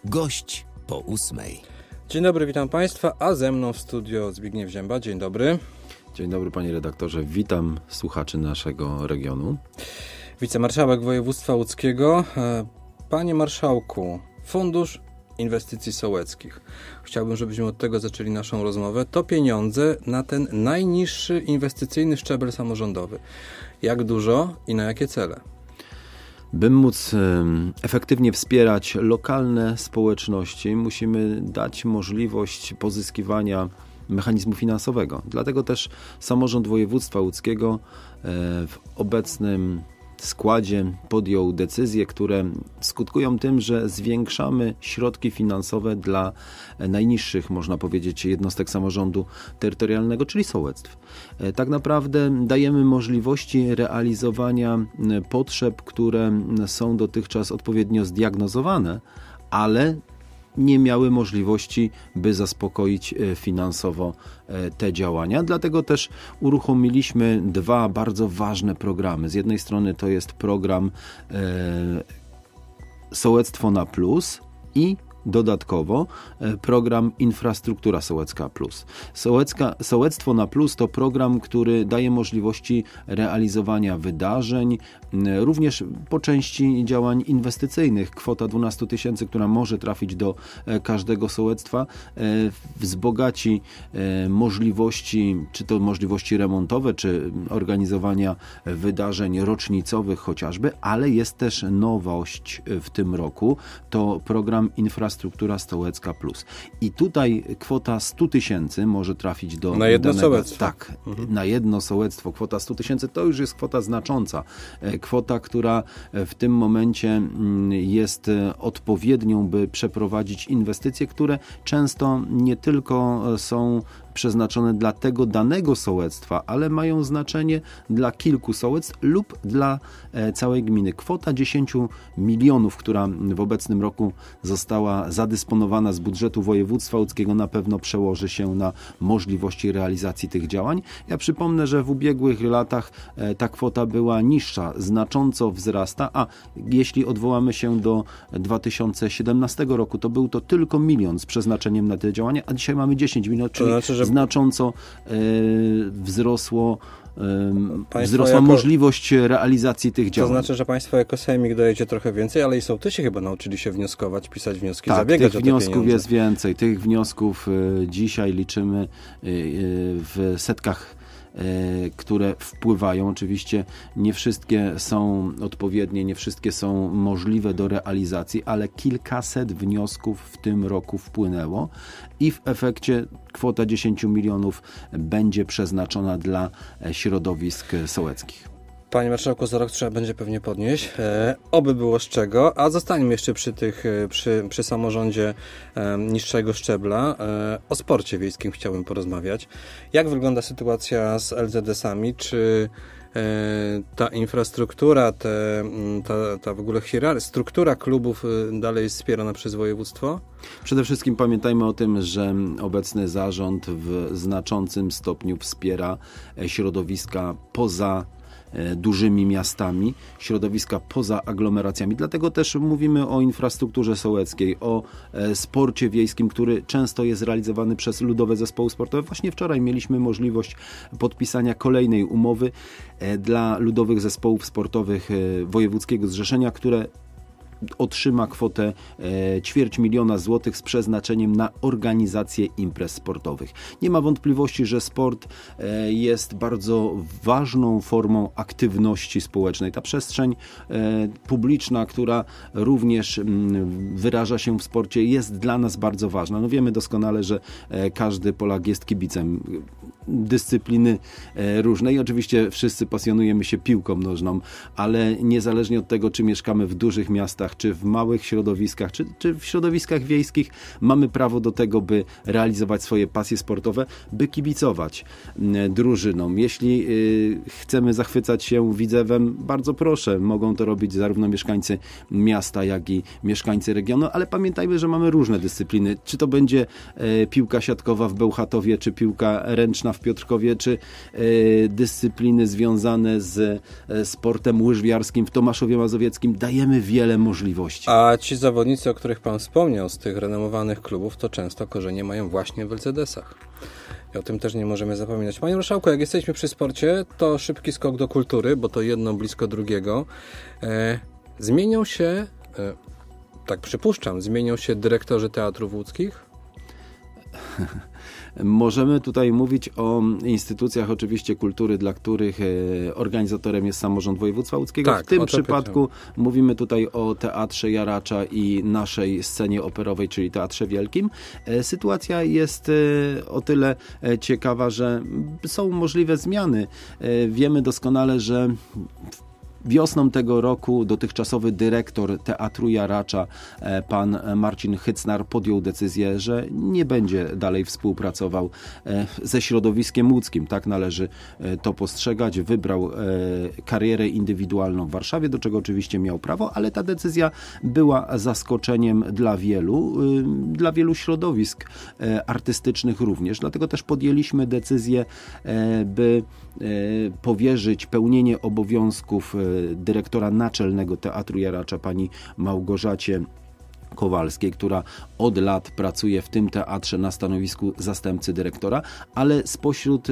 Gość po 8. Dzień dobry, witam Państwa, a ze mną w studio Zbigniew Zięba. Dzień dobry. Dzień dobry panie redaktorze, witam słuchaczy naszego regionu. Wicemarszałek województwa łódzkiego. Panie marszałku, Fundusz Inwestycji Sołeckich. Chciałbym, żebyśmy od tego zaczęli naszą rozmowę. To pieniądze na ten najniższy inwestycyjny szczebel samorządowy. Jak dużo i na jakie cele? By móc efektywnie wspierać lokalne społeczności, musimy dać możliwość pozyskiwania mechanizmu finansowego. Dlatego też samorząd województwa łódzkiego w obecnym składzie podjął decyzje, które skutkują tym, że zwiększamy środki finansowe dla najniższych, można powiedzieć, jednostek samorządu terytorialnego, czyli sołectw. Tak naprawdę dajemy możliwości realizowania potrzeb, które są dotychczas odpowiednio zdiagnozowane, ale nie miały możliwości, by zaspokoić finansowo te działania. Dlatego też uruchomiliśmy dwa bardzo ważne programy. Z jednej strony to jest program Sołectwo na Plus i dodatkowo program Infrastruktura Sołecka Plus. Sołectwo na Plus to program, który daje możliwości realizowania wydarzeń, również po części działań inwestycyjnych. Kwota 12 000, która może trafić do każdego sołectwa, wzbogaci możliwości, czy to możliwości remontowe, czy organizowania wydarzeń rocznicowych chociażby, ale jest też nowość w tym roku. To program Infrastruktura Sołecka Plus. I tutaj kwota 100 000 może trafić do na jedno sołectwo. Tak, na jedno sołectwo. Kwota 100 000 to już jest kwota znacząca. Kwota, która w tym momencie jest odpowiednią, by przeprowadzić inwestycje, które często nie tylko są przeznaczone dla tego danego sołectwa, ale mają znaczenie dla kilku sołectw lub dla całej gminy. Kwota 10 milionów, która w obecnym roku została zadysponowana z budżetu województwa łódzkiego, na pewno przełoży się na możliwości realizacji tych działań. Ja przypomnę, że w ubiegłych latach ta kwota była niższa, znacząco wzrasta, a jeśli odwołamy się do 2017 roku, to był to tylko 1 milion z przeznaczeniem na te działania, a dzisiaj mamy 10 milionów, czyli znacząco wzrosła możliwość realizacji tych działań. To znaczy, że Państwo jako sejmik dajecie trochę więcej, ale i sołtysi chyba nauczyli się wnioskować, pisać wnioski, zabiegać o te pieniądze. Tych wniosków jest więcej. Tych wniosków dzisiaj liczymy w setkach, które wpływają. Oczywiście nie wszystkie są odpowiednie, nie wszystkie są możliwe do realizacji, ale kilkaset wniosków w tym roku wpłynęło i w efekcie kwota 10 milionów będzie przeznaczona dla środowisk sołeckich. Panie marszałku, za rok trzeba będzie pewnie podnieść. Oby było z czego. A zostańmy jeszcze przy samorządzie niższego szczebla. O sporcie wiejskim chciałbym porozmawiać. Jak wygląda sytuacja z LZS-ami? Czy ta infrastruktura, ta w ogóle struktura klubów dalej jest wspierana przez województwo? Przede wszystkim pamiętajmy o tym, że obecny zarząd w znaczącym stopniu wspiera środowiska poza dużymi miastami, środowiska poza aglomeracjami. Dlatego też mówimy o infrastrukturze sołeckiej, o sporcie wiejskim, który często jest realizowany przez ludowe zespoły sportowe. Właśnie wczoraj mieliśmy możliwość podpisania kolejnej umowy dla ludowych zespołów sportowych wojewódzkiego zrzeszenia, które otrzyma kwotę 250 000 złotych z przeznaczeniem na organizację imprez sportowych. Nie ma wątpliwości, że sport jest bardzo ważną formą aktywności społecznej. Ta przestrzeń publiczna, która również wyraża się w sporcie, jest dla nas bardzo ważna. No wiemy doskonale, że każdy Polak jest kibicem dyscypliny różnej. Oczywiście wszyscy pasjonujemy się piłką nożną, ale niezależnie od tego, czy mieszkamy w dużych miastach, czy w małych środowiskach, czy w środowiskach wiejskich, mamy prawo do tego, by realizować swoje pasje sportowe, by kibicować drużynom. Jeśli chcemy zachwycać się Widzewem, bardzo proszę, mogą to robić zarówno mieszkańcy miasta, jak i mieszkańcy regionu, ale pamiętajmy, że mamy różne dyscypliny. Czy to będzie piłka siatkowa w Bełchatowie, czy piłka ręczna w Piotrkowie, czy dyscypliny związane z sportem łyżwiarskim w Tomaszowie Mazowieckim. Dajemy wiele możliwości. A ci zawodnicy, o których pan wspomniał z tych renomowanych klubów, to często korzenie mają właśnie w LCDS-ach. I o tym też nie możemy zapominać. Panie marszałku, jak jesteśmy przy sporcie, to szybki skok do kultury, bo to jedno blisko drugiego. Zmienią się, tak przypuszczam, zmienią się dyrektorzy teatrów łódzkich? Możemy tutaj mówić o instytucjach oczywiście kultury, dla których organizatorem jest samorząd województwa łódzkiego. Tak, w tym przypadku mówimy tutaj o Teatrze Jaracza i naszej scenie operowej, czyli Teatrze Wielkim. Sytuacja jest o tyle ciekawa, że są możliwe zmiany. Wiemy doskonale, że wiosną tego roku dotychczasowy dyrektor Teatru Jaracza, pan Marcin Hycnar, podjął decyzję, że nie będzie dalej współpracował ze środowiskiem łódzkim. Tak należy to postrzegać. Wybrał karierę indywidualną w Warszawie, do czego oczywiście miał prawo, ale ta decyzja była zaskoczeniem dla wielu środowisk artystycznych również. Dlatego też podjęliśmy decyzję, by powierzyć pełnienie obowiązków dyrektora naczelnego Teatru Jaracza pani Małgorzacie Kowalskiej, która od lat pracuje w tym teatrze na stanowisku zastępcy dyrektora, ale spośród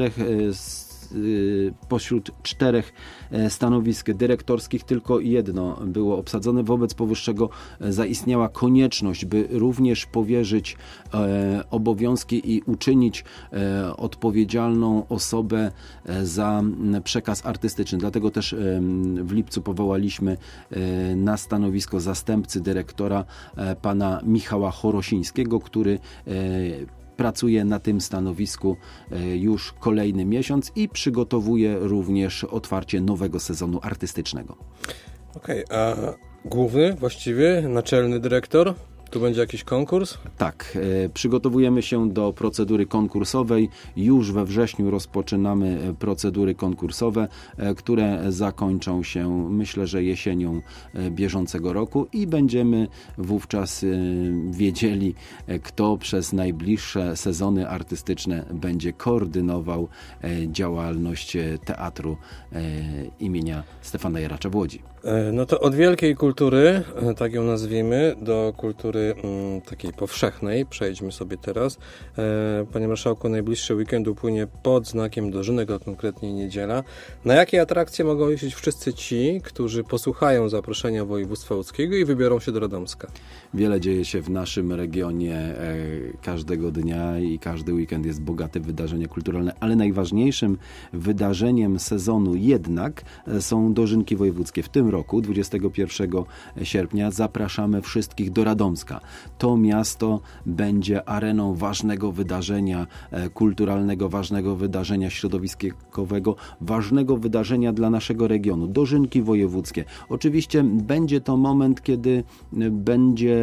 czterech stanowisk dyrektorskich tylko jedno było obsadzone. Wobec powyższego zaistniała konieczność, by również powierzyć obowiązki i uczynić odpowiedzialną osobę za przekaz artystyczny. Dlatego też w lipcu powołaliśmy na stanowisko zastępcy dyrektora pana Michała Chorosińskiego, który pracuje na tym stanowisku już kolejny miesiąc i przygotowuje również otwarcie nowego sezonu artystycznego. Okej, a główny, właściwie naczelny dyrektor? Tu będzie jakiś konkurs? Tak, przygotowujemy się do procedury konkursowej. Już we wrześniu rozpoczynamy procedury konkursowe, które zakończą się, myślę, że jesienią bieżącego roku i będziemy wówczas wiedzieli, kto przez najbliższe sezony artystyczne będzie koordynował działalność teatru imienia Stefana Jaracza w Łodzi. No to od wielkiej kultury, tak ją nazwijmy, do kultury takiej powszechnej przejdźmy sobie teraz. Panie marszałku, najbliższy weekend upłynie pod znakiem dożynek, a konkretnie niedziela. Na jakie atrakcje mogą liczyć wszyscy ci, którzy posłuchają zaproszenia województwa łódzkiego i wybiorą się do Radomska? Wiele dzieje się w naszym regionie każdego dnia i każdy weekend jest bogaty w wydarzenia kulturalne, ale najważniejszym wydarzeniem sezonu jednak są dożynki wojewódzkie. W tym roku, 21 sierpnia, zapraszamy wszystkich do Radomska. To miasto będzie areną ważnego wydarzenia kulturalnego, ważnego wydarzenia środowiskowego, ważnego wydarzenia dla naszego regionu. Dożynki wojewódzkie. Oczywiście będzie to moment, kiedy będziemy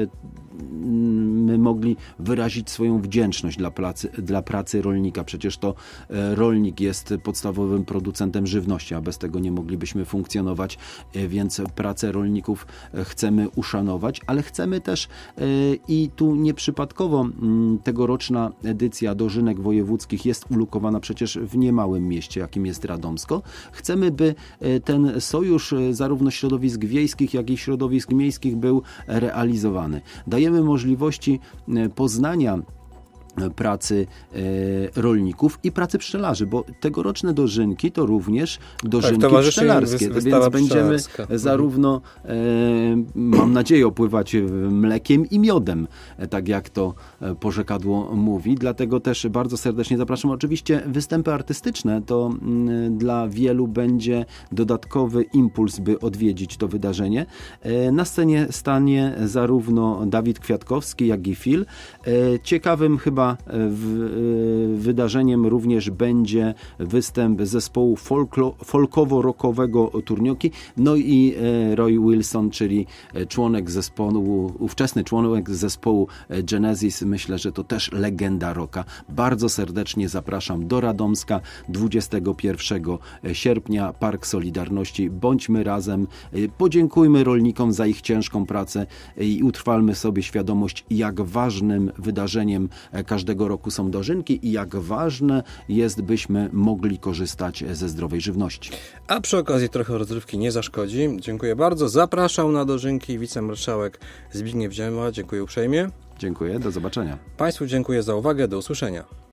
mogli wyrazić swoją wdzięczność dla pracy rolnika. Przecież to rolnik jest podstawowym producentem żywności, a bez tego nie moglibyśmy funkcjonować, więc pracę rolników chcemy uszanować, ale chcemy też i tu nieprzypadkowo tegoroczna edycja dożynek wojewódzkich jest ulokowana przecież w niemałym mieście, jakim jest Radomsko. Chcemy, by ten sojusz zarówno środowisk wiejskich, jak i środowisk miejskich był realizowany. Dajemy możliwości poznania pracy rolników i pracy pszczelarzy, bo tegoroczne dożynki to również dożynki pszczelarskie, więc będziemy zarówno, mam nadzieję, opływać mlekiem i miodem, tak jak to porzekadło mówi, dlatego też bardzo serdecznie zapraszam. Oczywiście występy artystyczne to dla wielu będzie dodatkowy impuls, by odwiedzić to wydarzenie. Na scenie stanie zarówno Dawid Kwiatkowski, jak i Phil. Ciekawym chyba wydarzeniem również będzie występ zespołu folkowo-rockowego Turnioki, no i Roy Wilson, czyli ówczesny członek zespołu Genesis. Myślę, że to też legenda rocka. Bardzo serdecznie zapraszam do Radomska 21 sierpnia, Park Solidarności. Bądźmy razem, podziękujmy rolnikom za ich ciężką pracę i utrwalmy sobie świadomość, jak ważnym wydarzeniem każdego każdego roku są dożynki i jak ważne jest, byśmy mogli korzystać ze zdrowej żywności. A przy okazji trochę rozrywki nie zaszkodzi. Dziękuję bardzo. Zapraszał na dożynki wicemarszałek Zbigniew Ziemba. Dziękuję uprzejmie. Dziękuję, do zobaczenia. Państwu dziękuję za uwagę, do usłyszenia.